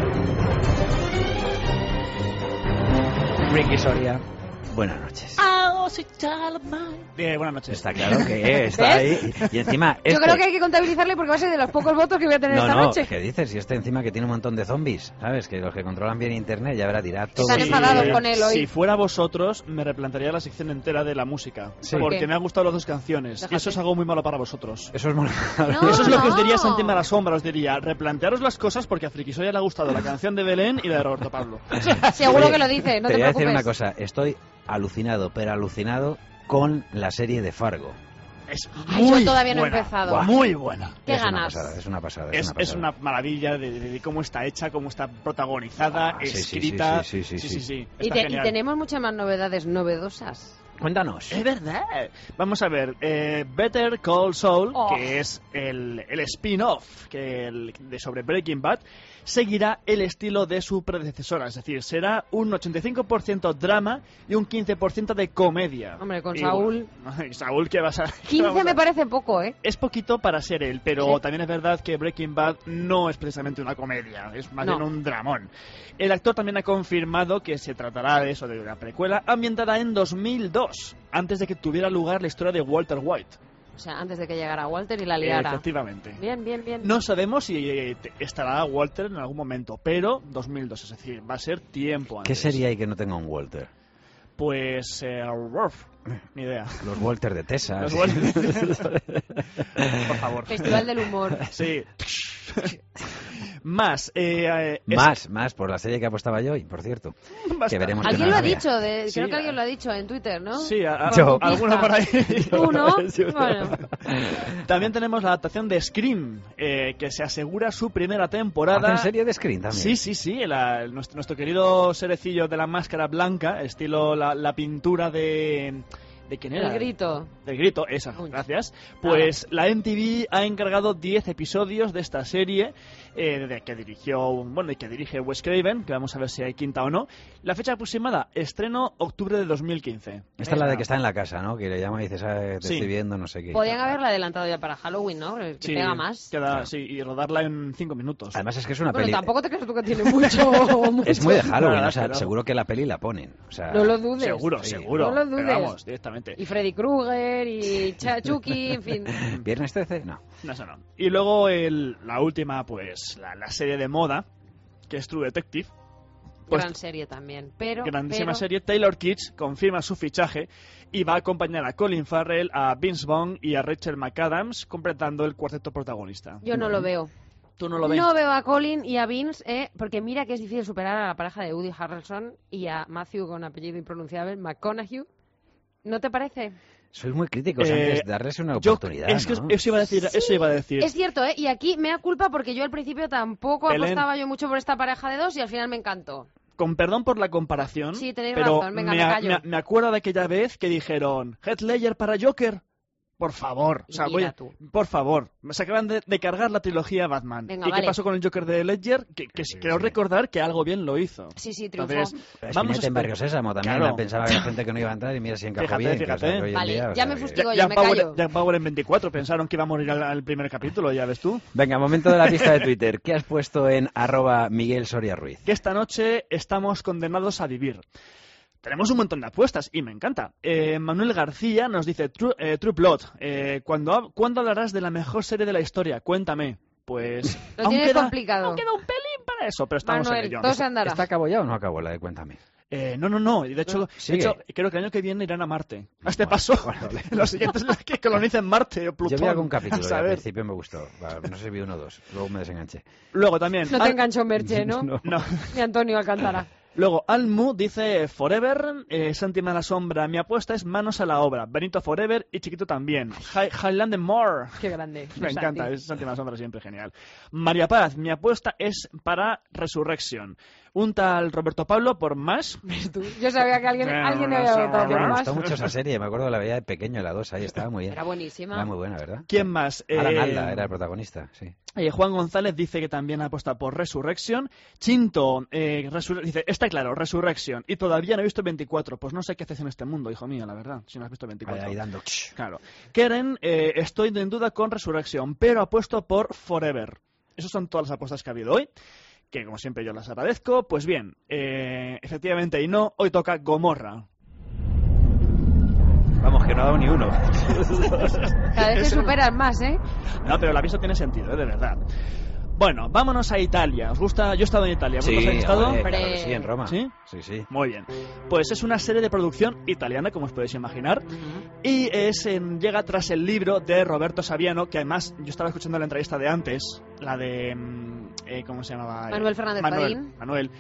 Friki Soria, buenas noches. Buenas noches. Está claro que está ahí. Y encima... Yo creo que hay que contabilizarle porque va a ser de los pocos votos que voy a tener esta noche. ¿Qué dices? Y este encima que tiene un montón de zombies, ¿sabes? Que los que controlan bien internet ya verá tirar todo. Están enfadados con él hoy. Si fuera vosotros, me replantearía la sección entera de la música. Sí. Porque me han gustado las dos canciones. Déjate. Y eso es algo muy malo para vosotros. Eso es muy... Eso es lo que os diría Santi Malasombra. Os diría, replantearos las cosas porque a Frikisoya le ha gustado la canción de Belén y la de Roberto Pablo. Seguro que lo dice, no te voy a preocupes. decir una cosa. Estoy alucinado, pero alucinado con la serie de Fargo. Es Ay, muy yo todavía no he buena, empezado. Muy buena. Qué Es ganas. Es una pasada. Es una maravilla de cómo está hecha, cómo está protagonizada, Sí, escrita. sí. Y, Está y genial. tenemos muchas más novedades novedosas. Cuéntanos. Es verdad. Vamos a ver, Better Call Saul, Oh. que es el spin-off de sobre Breaking Bad, seguirá el estilo de su predecesora, es decir, será un 85% drama y un 15% de comedia. Hombre, con Y Saúl... bueno, y Saúl, ¿qué vas a...? 15 me parece poco, ¿eh? Es poquito para ser él, pero Sí. también es verdad que Breaking Bad no es precisamente una comedia, es más No. bien un dramón. El actor también ha confirmado que se tratará de eso, de una precuela ambientada en 2002, antes de que tuviera lugar la historia de Walter White. O sea, antes de que llegara Walter y la liara. Efectivamente. Bien, bien, bien. No sabemos si estará Walter en algún momento, pero 2002, es decir, va a ser tiempo antes. ¿Qué serie hay que no tenga un Walter? Pues... ni idea. Los Walter de Texas. Los Walter. Por favor. Festival del humor. Sí. Más. Más, por la serie que apostaba yo hoy, por cierto. Basta. Que veremos que Alguien no lo ha la vea. dicho, Sí, creo que alguien lo ha dicho en Twitter, ¿no? Sí, Yo. alguno por ahí. ¿Tú no? Bueno. También tenemos la adaptación de Scream, que se asegura su primera temporada. ¿Hacen serie de Screen también? Sí. Nuestro querido serecillo de la máscara blanca, estilo la pintura de... ¿De quién era? El grito. Del grito, esa, Uy. gracias. Pues la MTV ha encargado 10 episodios de esta serie que dirige Wes Craven, que vamos a ver si hay quinta o no. La fecha aproximada, estreno octubre de 2015. Esta es la de que está en la casa, ¿no? Que le llama y dice, te Sí. estoy viendo, no sé qué. Podían haberla adelantado ya para Halloween, ¿no? Que Sí, pega más. Claro. Sí, y rodarla en 5 minutos. Además es que es una Bueno, peli... tampoco te creas tú que tiene mucho. Es muy de Halloween, Nada, o sea, pero- seguro que la peli la ponen. O sea, No lo dudes. Seguro. No lo dudes. Pero vamos, directamente. Y Freddy Krueger y Chucky, en fin. ¿Viernes 13? No. No, eso no. Y luego la última, pues, la serie de moda, que es True Detective. Pues, Gran serie también. Pero, grandísima pero- serie. Taylor Kitsch confirma su fichaje y va a acompañar a Colin Farrell, a Vince Vaughn y a Rachel McAdams, completando el cuarteto protagonista. Yo no lo veo. ¿Tú no lo ves? No veo a Colin y a Vince, porque mira que es difícil superar a la pareja de Woody Harrelson y a Matthew con apellido impronunciable, McConaughey. ¿No te parece? Sois muy críticos antes, darles una Yo- oportunidad, es que ¿no? eso iba a decir. Es cierto, ¿eh? Y aquí me da culpa porque yo al principio tampoco Belén. apostaba yo mucho por esta pareja de dos y al final me encantó. Con perdón por la comparación, Sí, tenéis pero razón, venga, me callo. me acuerdo de aquella vez que dijeron Heath Ledger para Joker. Por favor, o sea, Mira tú. por favor, se acaban de cargar la trilogía Batman. Venga, ¿Y vale. qué pasó con el Joker de Ledger? Que creo recordar que algo bien lo hizo. Sí, triunfó. Entonces, Pero vamos Spinetta en Barrio Sésamo también. Claro. Pensaba que la gente que no iba a entrar y mira si encajó Fíjate, bien. fíjate. Que, o sea, que hoy en Vale, día, o ya sea, me que- fustigo yo, me callo. Jack Bauer en 24 pensaron que iba a morir al primer capítulo, ya ves tú. Venga, momento de la pista de Twitter. ¿Qué has puesto en @Miguel Soria Ruiz? Que esta noche estamos condenados a vivir. Tenemos un montón de apuestas y me encanta. Manuel García nos dice True Plot. ¿Cuándo hablarás de la mejor serie de la historia? Cuéntame. Pues Lo tienes complicado. aún queda un pelín para eso, pero estamos Manuel, en ello. todo se andará. ¿Está acabó ya o no acabó la de Cuéntame? No. Y de hecho, Sigue. creo que el año que viene irán a Marte. A este paso, los siguientes es que colonicen Marte o Plutón. Yo vi algún capítulo A y al saber. principio me gustó. No sé si vi uno o dos. Luego me desenganché. Luego también. No te enganchó Merche, ¿no? No. No. Ni Antonio Alcántara. Luego, Almu dice Forever, Santi Malasombra, mi apuesta es manos a la obra. Benito Forever y Chiquito también. Highlander More. Qué grande. Me Santi. encanta, es Santi Malasombra siempre genial. María Paz, mi apuesta es para Resurrection. Un tal Roberto Pablo por más. ¿Ves tú? Yo sabía que alguien me había votado por Me más. gustó mucho esa serie. Me acuerdo de la veía de pequeño, la 2 ahí estaba muy bien. Era buenísima. Era muy buena, ¿verdad? ¿Quién más? Alan Alda era el protagonista, sí. Juan González dice que también apuesta por Resurrection. Chinto dice, está claro, Resurrection. Y todavía no he visto 24. Pues no sé qué haces en este mundo, hijo mío, la verdad, si no has visto 24. Ahí dando... Claro. Keren, estoy en duda con Resurrection, pero apuesto por Forever. Esas son todas las apuestas que ha habido hoy, que como siempre yo las agradezco. Pues bien, efectivamente y no, hoy toca Gomorra. que no ha dado ni uno. Cada vez te superas más, ¿eh? No, pero el aviso tiene sentido, de verdad. Bueno, vámonos a Italia. ¿Os gusta? Yo he estado en Italia. ¿Vosotros habéis estado? Claro que sí, en Roma. ¿Sí? Sí. Muy bien. Pues es una serie de producción italiana, como os podéis imaginar, y llega tras el libro de Roberto Saviano, que además yo estaba escuchando la entrevista de antes, la de... ¿cómo se llamaba? Manuel Fernández Padín. Manuel.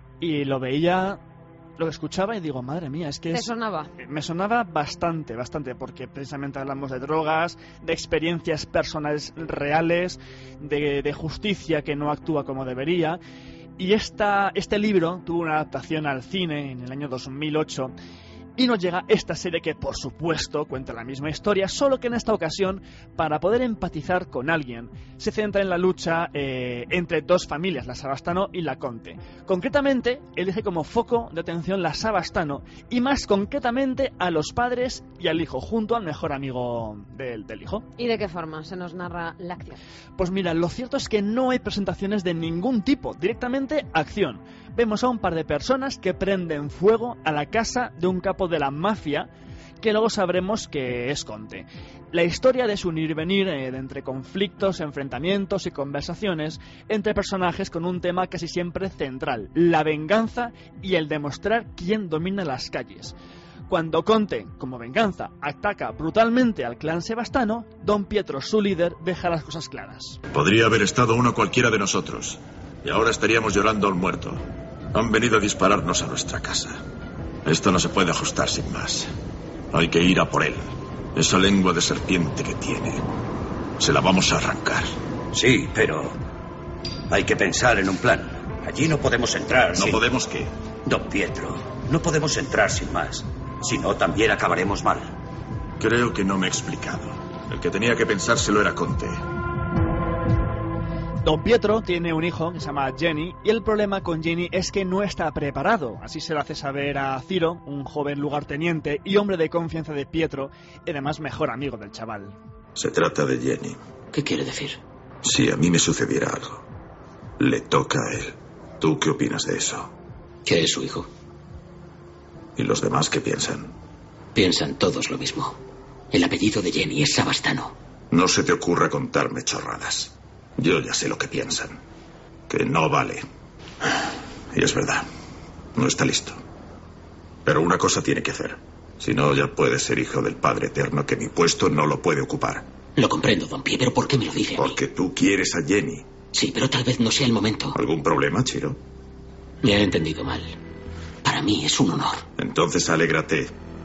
Y lo veía... Lo escuchaba y digo, madre mía, es que... ¿Te sonaba? Me sonaba bastante, porque precisamente hablamos de drogas, de experiencias personales reales, de justicia que no actúa como debería. Y este libro tuvo una adaptación al cine en el año 2008 y nos llega esta serie que, por supuesto, cuenta la misma historia, solo que en esta ocasión, para poder empatizar con alguien, se centra en la lucha entre dos familias, la Savastano y la Conte. Concretamente, elige como foco de atención la Savastano y más concretamente a los padres y al hijo, junto al mejor amigo del hijo. ¿Y de qué forma se nos narra la acción? Pues mira, lo cierto es que no hay presentaciones de ningún tipo, directamente acción. Vemos a un par de personas que prenden fuego a la casa de un capo de la mafia, que luego sabremos que es Conte. La historia de su ir y venir entre conflictos, enfrentamientos y conversaciones entre personajes con un tema casi siempre central, la venganza y el demostrar quién domina las calles. Cuando Conte, como venganza, ataca brutalmente al clan Savastano, Don Pietro, su líder, deja las cosas claras. Podría haber estado uno cualquiera de nosotros, y ahora estaríamos llorando al muerto. Han venido a dispararnos a nuestra casa. Esto no se puede ajustar sin más. Hay que ir a por él. Esa lengua de serpiente que tiene, se la vamos a arrancar. Sí, pero hay que pensar en un plan. Allí no podemos entrar. ¿No podemos qué? Don Pietro, no podemos entrar sin más. Si no, también acabaremos mal. Creo que no me he explicado. El que tenía que pensárselo era Conte. Don Pietro tiene un hijo que se llama Jenny, y el problema con Jenny es que no está preparado. Así se lo hace saber a Ciro, un joven lugarteniente y hombre de confianza de Pietro, y además mejor amigo del chaval. Se trata de Jenny. ¿Qué quiere decir? Si a mí me sucediera algo, le toca a él. ¿Tú qué opinas de eso? ¿Qué es su hijo? ¿Y los demás qué piensan? Piensan todos lo mismo. El apellido de Jenny es Savastano. No se te ocurra contarme chorradas. Yo ya sé lo que piensan. Que no vale. Y es verdad. No está listo. Pero una cosa tiene que hacer. Si no, ya puede ser hijo del Padre Eterno, que mi puesto no lo puede ocupar. Lo comprendo, don Pie, pero ¿por qué me lo dice a mí? Porque tú quieres a Jenny. Sí, pero tal vez no sea el momento. ¿Algún problema, Chiro? Me ha entendido mal. Para mí es un honor. Entonces alégrate.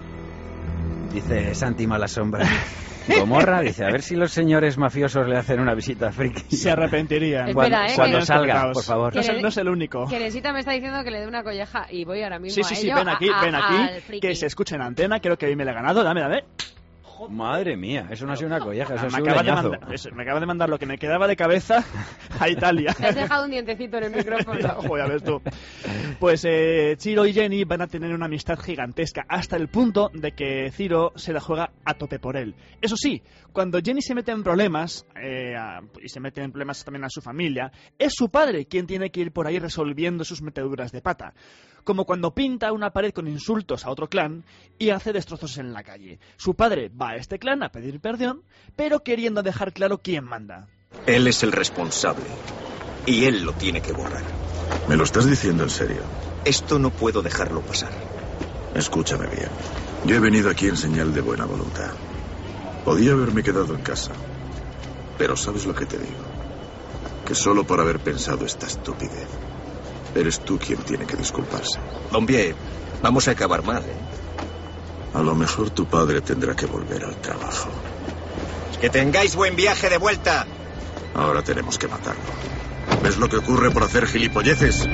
Dice Santi Malasombra. Gomorra dice, a ver si los señores mafiosos le hacen una visita friki. Se arrepentirían. Cuando salga, por favor. No es el único. Que Nesita me está diciendo que le dé una colleja y voy ahora mismo Sí, ven aquí, que se escuche en antena, creo que hoy me la he ganado, dame. Madre mía, eso no ha sido una colleja, eso es un leñazo. Me acaba de mandar lo que me quedaba de cabeza a Italia. Te has dejado un dientecito en el micrófono. Joder, a ver tú. Pues Ciro y Jenny van a tener una amistad gigantesca, hasta el punto de que Ciro se la juega a tope por él. Eso sí, cuando Jenny se mete en problemas, y se mete en problemas también a su familia, es su padre quien tiene que ir por ahí resolviendo sus meteduras de pata. Como cuando pinta una pared con insultos a otro clan y hace destrozos en la calle. Su padre va a este clan a pedir perdón, pero queriendo dejar claro quién manda. Él es el responsable y él lo tiene que borrar. ¿Me lo estás diciendo en serio? Esto no puedo dejarlo pasar. Escúchame bien. Yo he venido aquí en señal de buena voluntad. Podía haberme quedado en casa. Pero ¿sabes lo que te digo? Que solo por haber pensado esta estupidez, eres tú quien tiene que disculparse. Don Pie, vamos a acabar mal, ¿eh? A lo mejor tu padre tendrá que volver al trabajo. ¡Que tengáis buen viaje de vuelta! Ahora tenemos que matarlo. ¿Ves lo que ocurre por hacer gilipolleces?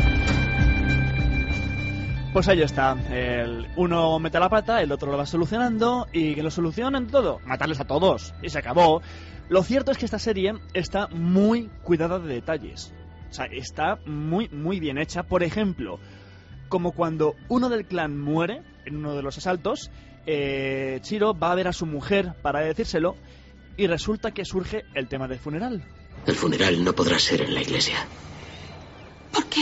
Pues ahí está. Uno mete la pata, el otro lo va solucionando y que lo solucionen todo. Matarles a todos. Y se acabó. Lo cierto es que esta serie está muy cuidada de detalles. O sea, está muy, muy bien hecha. Por ejemplo, como cuando uno del clan muere en uno de los asaltos, Chiro va a ver a su mujer para decírselo y resulta que surge el tema del funeral. El funeral no podrá ser en la iglesia. ¿Por qué?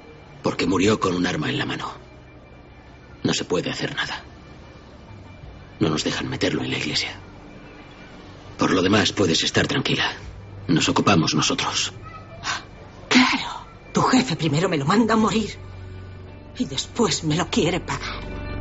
Porque murió con un arma en la mano. No se puede hacer nada. No nos dejan meterlo en la iglesia. Por lo demás, puedes estar tranquila. Nos ocupamos nosotros. Claro. Tu jefe primero me lo manda a morir y después me lo quiere pagar.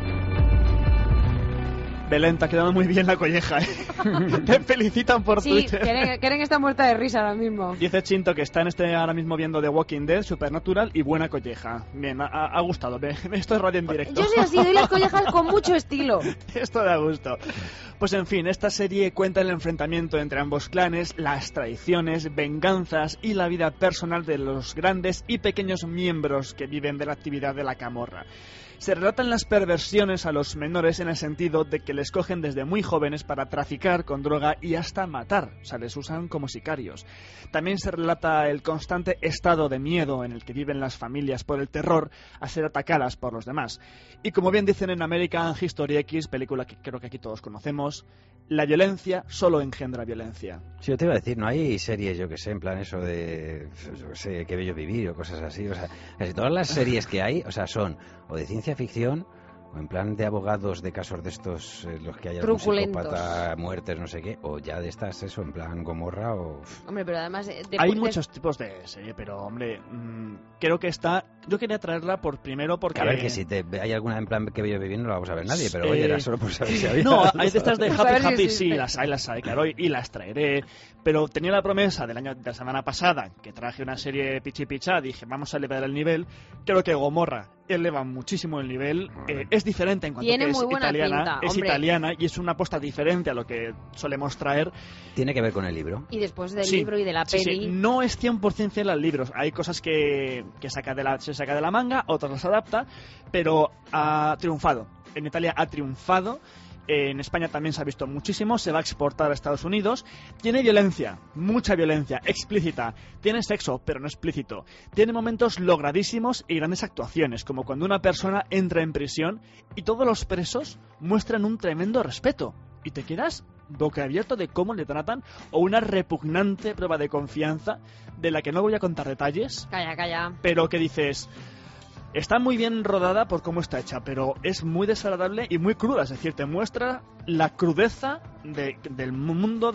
Belén, te ha quedado muy bien la colleja, ¿eh? Te felicitan por Twitter. Sí, Keren está muerta de risa ahora mismo. Dice Chinto que está ahora mismo viendo The Walking Dead, Supernatural y buena colleja. Bien, ha gustado. Esto es radio en directo. Yo soy así, doy las collejas con mucho estilo. Esto da gusto. Pues en fin, esta serie cuenta el enfrentamiento entre ambos clanes, las traiciones, venganzas y la vida personal de los grandes y pequeños miembros que viven de la actividad de la camorra. Se relatan las perversiones a los menores en el sentido de que les cogen desde muy jóvenes para traficar con droga y hasta matar, o sea, les usan como sicarios. También se relata el constante estado de miedo en el que viven las familias por el terror a ser atacadas por los demás. Y como bien dicen en American History X, película que creo que aquí todos conocemos, la violencia solo engendra violencia. Sí, yo te iba a decir, no hay series, yo que sé, en plan eso de, yo que sé, Qué bello vivir o cosas así, o sea, casi todas las series que hay, o sea, son o de ciencia ficción o en plan de abogados de casos de estos, los que hay algún psicópata, muertes, no sé qué, o ya de estas, eso, en plan Gomorra o... Hombre, pero además... Hay muchos tipos de serie, pero, hombre, creo que está... Yo quería traerla primero porque... A ver, que si hay alguna en plan que bello vivir no la vamos a ver nadie, pero oye, era solo por saber si había... No, hay de estas de Happy, sí, las hay, claro, y las traeré. Pero tenía la promesa de la semana pasada, que traje una serie pichi picha, dije, vamos a elevar el nivel. Creo que Gomorra eleva muchísimo el nivel, es diferente en cuanto Tiene que es italiana, pinta, es hombre. italiana y es una apuesta diferente a lo que solemos traer. Tiene que ver con el libro. Y después del libro y de la peli... Sí. No es 100% fiel al libro. Hay cosas que se saca de la manga, otras las adapta, pero ha triunfado. En Italia ha triunfado. En España también se ha visto muchísimo, se va a exportar a Estados Unidos. Tiene violencia, mucha violencia, explícita. Tiene sexo, pero no explícito. Tiene momentos logradísimos y grandes actuaciones, como cuando una persona entra en prisión y todos los presos muestran un tremendo respeto. Y te quedas boquiabierto de cómo le tratan, o una repugnante prueba de confianza de la que no voy a contar detalles. Calla. Pero que dices... Está muy bien rodada por cómo está hecha, pero es muy desagradable y muy cruda. Es decir, te muestra la crudeza del mundo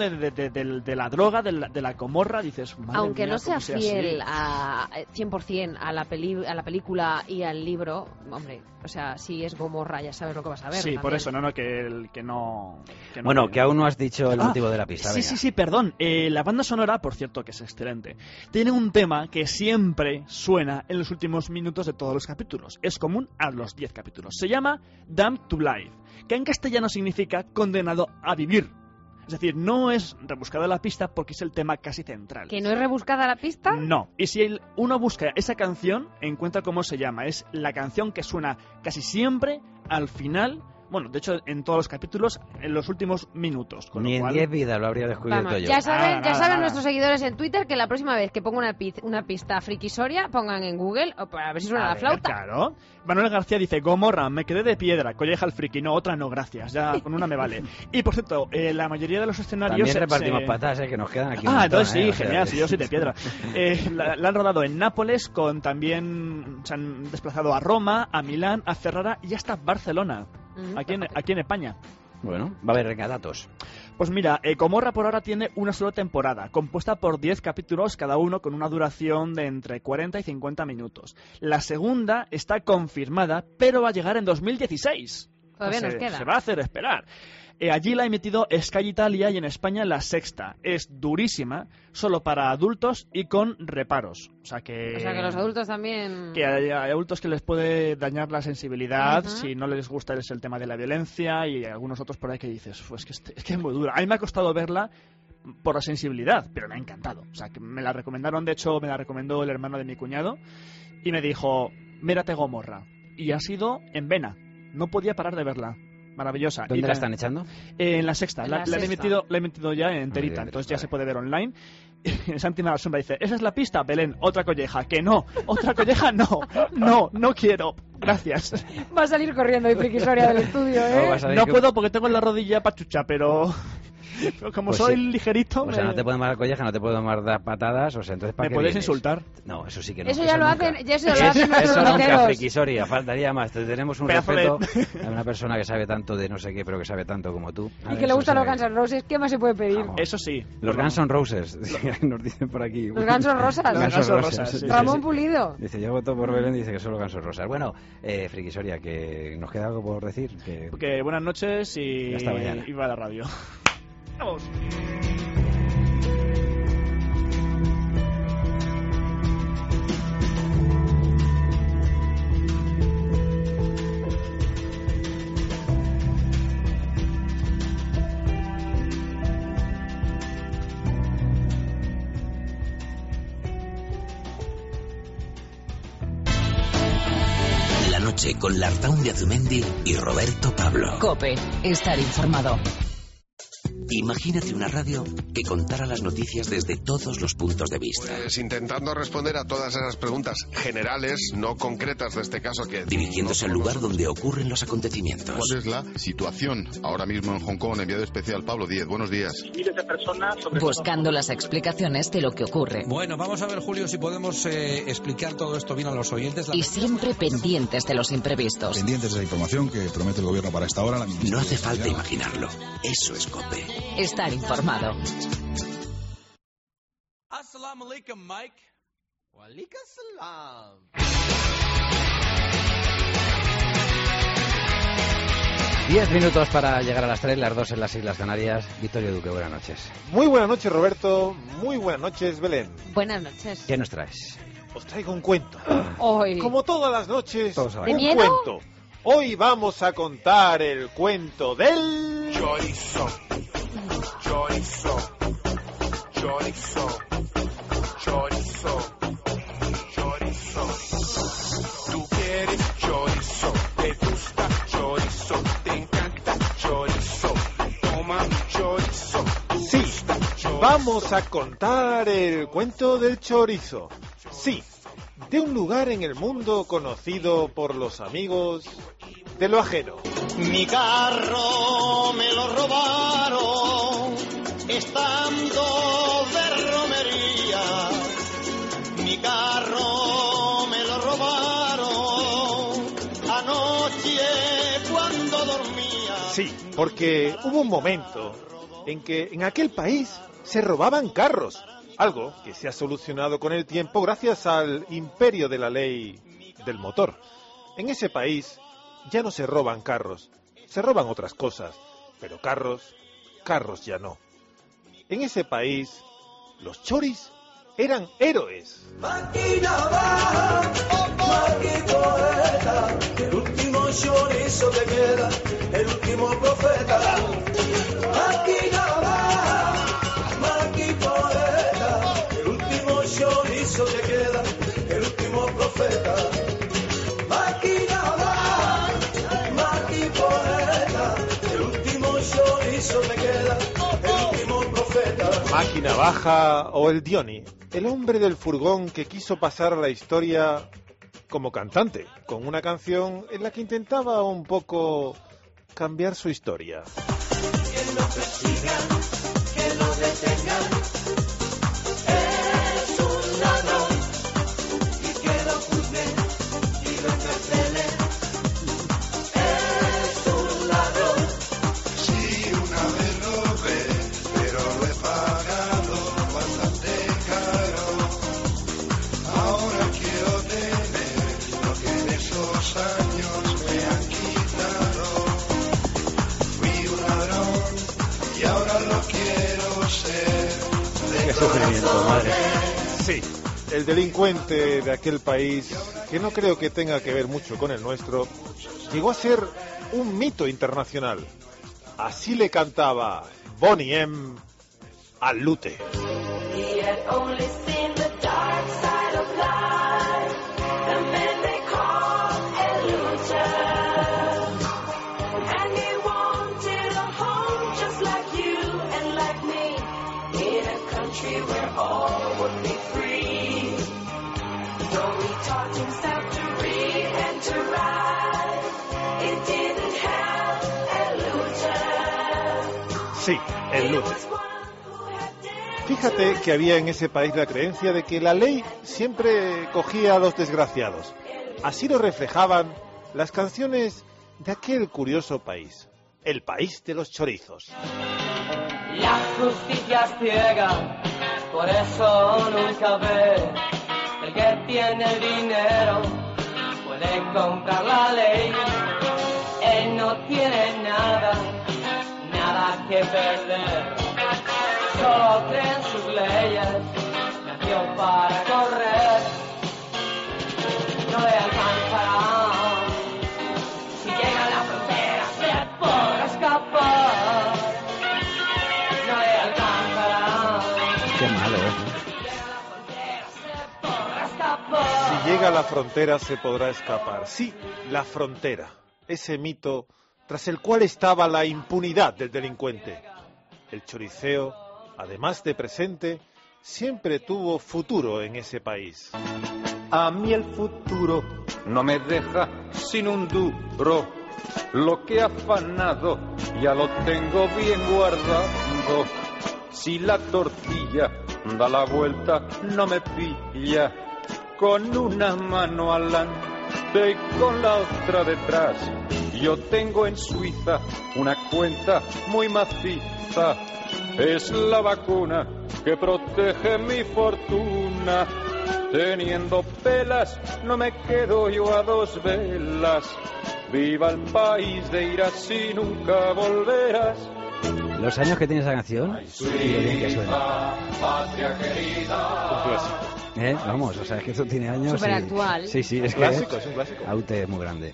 de la droga, de la Gomorra. Dices, madre aunque mía, no sea sea fiel así. a 100% a la película y al libro, hombre, o sea, si es Gomorra ya sabes lo que vas a ver. Sí, también. por eso, que no... Bueno, que aún no has dicho el motivo de la pista. Sí, perdón. La banda sonora, por cierto, que es excelente, tiene un tema que siempre suena en los últimos minutos de todos los capítulos. Es común a los 10 capítulos. Se llama Damned to Life, que en castellano significa condenado a vivir. Es decir, no es rebuscada la pista porque es el tema casi central. ¿Que no es rebuscada la pista? No. Y si uno busca esa canción, encuentra cómo se llama. Es la canción que suena casi siempre al final... Bueno, de hecho, en todos los capítulos, en los últimos minutos. Ni en 10 vidas lo habría descubierto Vamos, yo. Ya saben nuestros seguidores en Twitter que la próxima vez que ponga una pista frikisoria, pongan en Google o para ver si suena la flauta. Claro. Manuel García dice, Gomorra, me quedé de piedra, colleja al friki. No, otra no, gracias. Ya con una me vale. Y por cierto, la mayoría de los escenarios... También repartimos patas, que nos quedan aquí un montón, entonces sí, genial, si yo soy de piedra. La han rodado en Nápoles, también se han desplazado a Roma, a Milán, a Ferrara y hasta Barcelona. Aquí en España. Bueno, va a haber datos. Pues mira, Gomorra por ahora tiene una sola temporada, compuesta por 10 capítulos, cada uno con una duración de entre 40 y 50 minutos. La segunda está confirmada, pero va a llegar en 2016. Todavía nos queda. Se va a hacer esperar. Allí la ha emitido Sky Italia y en España La Sexta. Es durísima, solo para adultos y con reparos. O sea que los adultos también... Que hay adultos que les puede dañar la sensibilidad si no les gusta el tema de la violencia, y algunos otros por ahí que dices, pues es que es muy dura. A mí me ha costado verla por la sensibilidad, pero me ha encantado. O sea, que me la recomendaron, de hecho me la recomendó el hermano de mi cuñado y me dijo, mírate Gomorra. Y ha sido en vena. No podía parar de verla. Maravillosa. ¿Dónde la están echando? En La Sexta. La he emitido ya enterita, entonces ya se puede ver online. Santi Malasombra dice, ¿esa es la pista? Belén, otra colleja. Que no, otra colleja no quiero. Gracias. Va a salir corriendo y frikisoria del estudio, ¿eh? No puedo porque tengo la rodilla pachucha, pero... Pero como Pues soy sí. ligerito... O sea, no te puedo dar colleja, no te puedo dar patadas, o sea, entonces ¿para ¿Me qué puedes vienes? insultar? No, eso sí que no. Eso ya lo nunca. hacen, eso lo hacen nuestros Eso nunca, rockeros. frikisoria, faltaría más. Tenemos un Pedazo de- respeto a una persona que sabe tanto de no sé qué, pero que sabe tanto como tú. A Y ver, que le eso gustan los sabe. Guns N' Roses, ¿qué más se puede pedir? Vamos. Eso sí. Los Guns N' Roses, nos dicen por aquí. Los Guns N' Roses. Los Guns N' Roses, sí, sí, Ramón sí. Pulido. Dice, yo voto por Belén, dice que solo Guns N' Roses. Bueno, frikisoria, que nos queda algo por decir. Que buenas noches y Hasta mañana. va a la radio. Vamos. La noche con Lartaun de Azumendi y Roberto Pablo. Cope, estar informado. Imagínate una radio que contara las noticias desde todos los puntos de vista. Pues intentando responder a todas esas preguntas generales, no concretas de este caso que... Dirigiéndose al lugar donde ocurren los acontecimientos. ¿Cuál es la situación ahora mismo en Hong Kong? Enviado especial Pablo Díez, buenos días. Miles de personas... Buscando las explicaciones de lo que ocurre. Bueno, vamos a ver, Julio, si podemos explicar todo esto bien a los oyentes. Y siempre pendientes de los imprevistos. Pendientes de la información que promete el gobierno para esta hora. No hace falta imaginarlo. Eso es COPE. Estar informado. Assalamu alaikum, Mike. Wa alaikum salam. 10 minutos para llegar a las 3, las 2 en las Islas Canarias. Victorio Duque, buenas noches. Muy buenas noches, Roberto. Muy buenas noches, Belén. Buenas noches. ¿Qué nos traes? Os traigo un cuento. Hoy. Como todas las noches, Todos a la ¿De un miedo? cuento. Hoy vamos a contar el cuento del... Chorizo. Chorizo. Chorizo. Chorizo. Chorizo. Tú quieres chorizo. Te gusta chorizo. Te encanta chorizo. Toma mi chorizo. Sí, vamos a contar el cuento del chorizo. Sí, de un lugar en el mundo conocido por los amigos de lo ajeno. Mi carro me lo robaron estando de romería. Mi carro me lo robaron anoche cuando dormía. Sí, porque hubo un momento en que en aquel país se robaban carros. Algo que se ha solucionado con el tiempo gracias al imperio de la ley del motor. En ese país ya no se roban carros, se roban otras cosas, pero carros ya no. En ese país, los choris eran héroes. Máquina baja, máquina poeta, el último chorizo que queda, el último profeta. Máquina baja, máquina poeta, el último chorizo que queda, el último profeta. Máquina baja, máquina poeta, el último chorizo que queda, el último profeta. Máquina Baja o el Dioni, el hombre del furgón que quiso pasar a la historia como cantante, con una canción en la que intentaba un poco cambiar su historia. Que lo persigan, que lo detengan, es un ladrón, y que lo juzguen y lo encarcelen, es un ladrón. Sí, una vez lo robé, pero lo he pagado bastante caro. Ahora quiero tener lo que en esos años me han quitado. Fui un ladrón y ahora lo quiero ser. Qué sufrimiento, madre. Sí, el delincuente de aquel país, que no creo que tenga que ver mucho con el nuestro, llegó a ser un mito internacional. Así le cantaba Boney M. al Lute. He had only seen the dark side of life, the man they call a loser. And he wanted a home just like you and like me, in a country where all would be free. Though he taught himself to read and to write, it didn't have a loser. Sí, el lunes. Fíjate que había en ese país la creencia de que la ley siempre cogía a los desgraciados. Así lo reflejaban las canciones de aquel curioso país, el país de los chorizos. La justicia es ciega, por eso nunca ve. El que tiene el dinero puede comprar la ley. Él no tiene nada que perder. Solo cree en sus leyes, nació para correr. No le alcanzará. Si llega a la frontera se podrá escapar. No le alcanzará. Qué malo, Si llega a la frontera se podrá escapar. Sí, la frontera. Ese mito tras el cual estaba la impunidad del delincuente. El choriceo, además de presente, siempre tuvo futuro en ese país. A mí el futuro no me deja sin un duro. Lo que he afanado ya lo tengo bien guardado. Si la tortilla da la vuelta no me pilla. Con una mano adelante y con la otra detrás. Yo tengo en Suiza una cuenta muy maciza. Es la vacuna que protege mi fortuna. Teniendo pelas no me quedo yo a dos velas. Viva el país de ir así, nunca volverás. Los años que tiene esa canción y lo bien que suena. Patria querida. Un clásico. Vamos, o sea, es que esto tiene años. Superactual. Sí, es un clásico, es un clásico. Aute muy grande.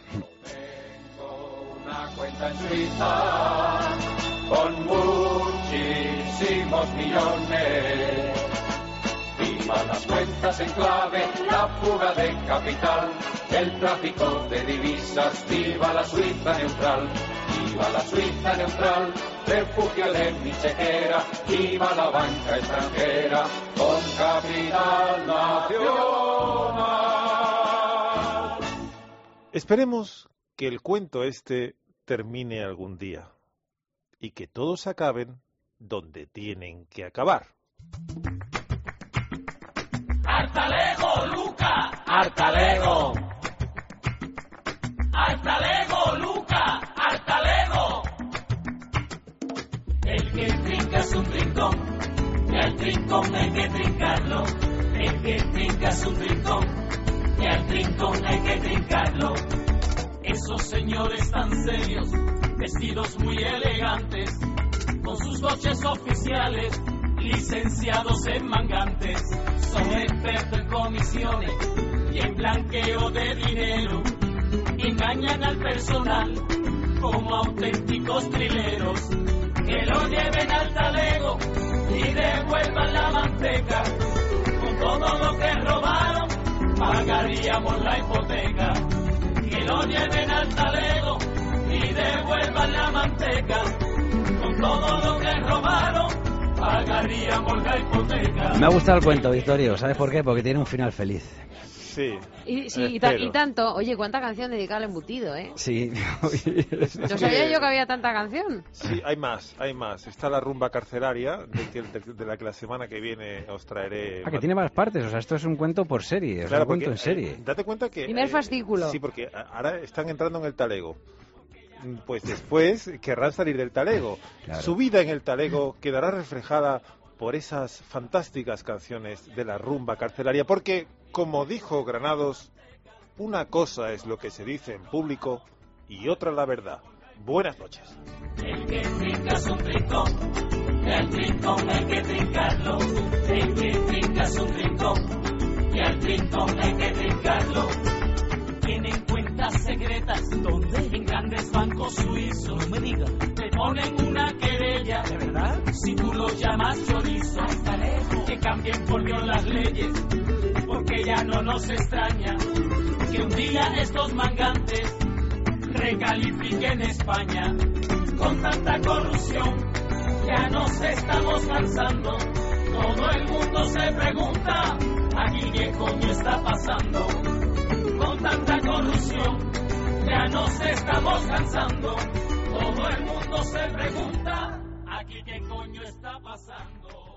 Una cuenta en Suiza con muchísimos millones. Viva las cuentas en clave, la fuga de capital, el tráfico de divisas. Viva la Suiza neutral, viva la Suiza neutral, refugio de mi chequera. Viva la banca extranjera con capital nacional. Esperemos que el cuento este termine algún día y que todos acaben donde tienen que acabar. ¡Hartalego, Luca! ¡Hartalego! ¡Hartalego, Luca! ¡Hartalego! El que trinca es un trincón, y al trincón hay que trincarlo. El que trinca es un trincón, y al trincón hay que trincarlo. Esos señores tan serios, vestidos muy elegantes, con sus coches oficiales, licenciados en mangantes, son expertos en comisiones y en blanqueo de dinero. Engañan al personal como auténticos trileros. Que lo lleven al talego y devuelvan la manteca. Con todo lo que robaron pagaríamos la hipoteca. Que lo lleven al talego y devuelvan la manteca. Con todo lo que robaron pagaríamos la hipoteca. Me ha gustado el cuento, Victorio. ¿Sabes por qué? Porque tiene un final feliz. Sí. Y tanto. Oye, ¿cuánta canción dedicada al embutido, eh? Sí. No sabía yo que había tanta canción. Sí, hay más. Está la rumba carcelaria, de la que la semana que viene os traeré. Que tiene varias partes. O sea, esto es un cuento por serie. Claro, un cuento en serie. Date cuenta que... Primer fascículo. Sí, porque ahora están entrando en el talego. Pues después querrán salir del talego. Claro. Su vida en el talego quedará reflejada por esas fantásticas canciones de la rumba carcelaria, porque, como dijo Granados, una cosa es lo que se dice en público y otra la verdad. Buenas noches. El que trinca es un trincón, y al trincón hay que trincarlo. El que trinca es un trincón, y al trincón hay que trincarlo. Tienen cuentas secretas, ¿dónde? En grandes bancos suizos. No me digas. Te ponen una querella, ¿de verdad? Si tú los llamas chorizo. Hasta lejos. Que cambien por Dios las leyes, porque ya no nos extraña que un día estos mangantes recalifiquen España. Con tanta corrupción ya nos estamos cansando. Todo el mundo se pregunta, ¿aquí qué coño está pasando? Con tanta corrupción ya nos estamos cansando. Todo el mundo se pregunta, aquí qué coño está pasando?